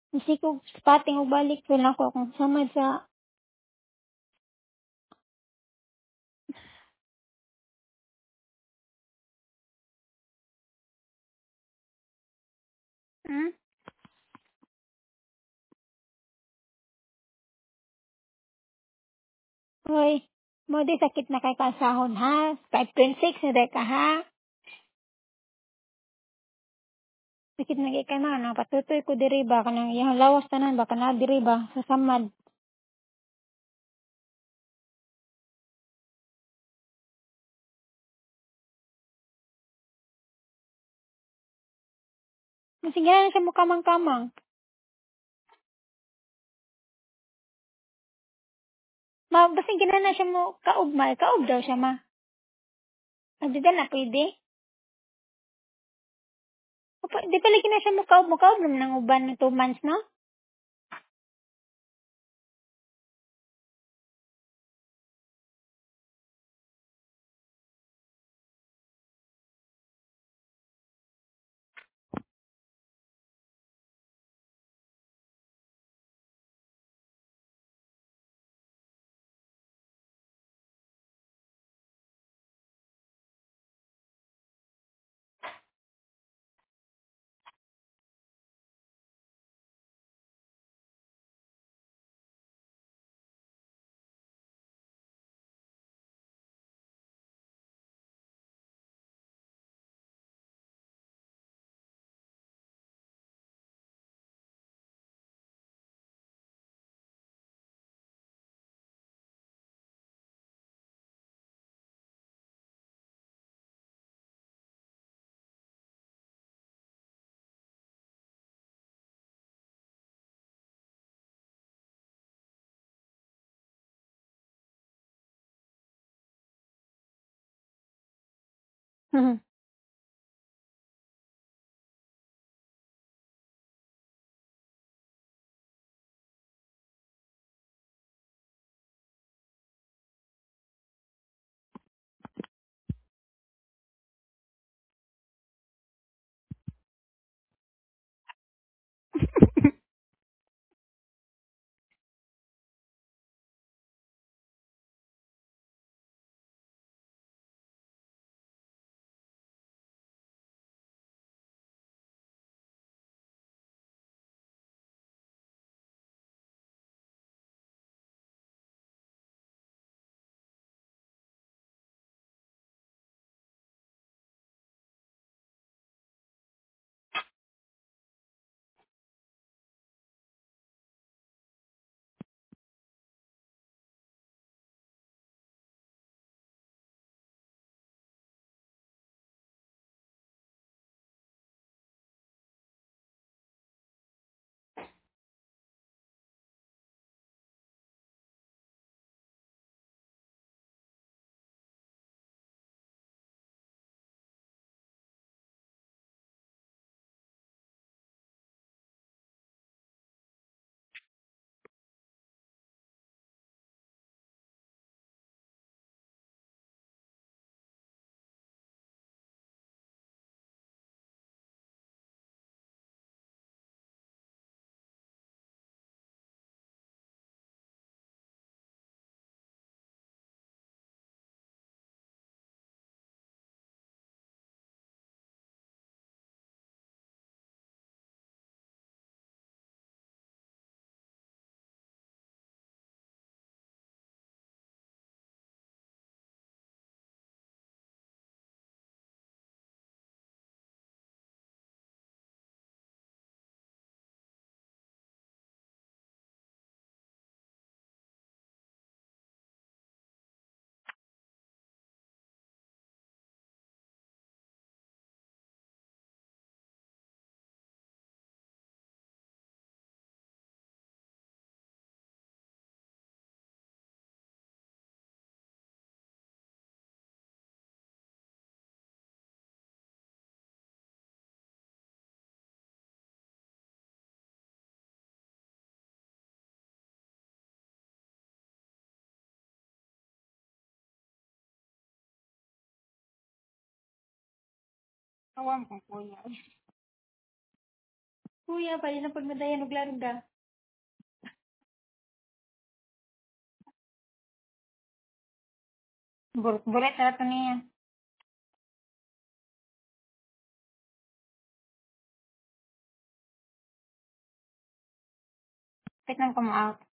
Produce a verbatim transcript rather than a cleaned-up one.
Kasi kung spotting og balik wala ko akong samad sa hmm? Hoy, mo di sakit na kay kasahon ha, five point six na day ka ha. Sakit na kay ka na, napatutoy ko diri ba kanang iyang lawas tanan ba kana diri ba sa samad. Sige na siya mo kamang-kamang. Ma, basta na siya mo kaugmal, kaog daw siya ma. Abi na pwede. Opo, di pala na siya mo kaog, mo kaog naman ng uban ng two months, no? Mhm. Awam ko kuya. Kuya, pwede na pagmadayan og larga. Bulit-bulit na to niya. Kapit nang come out.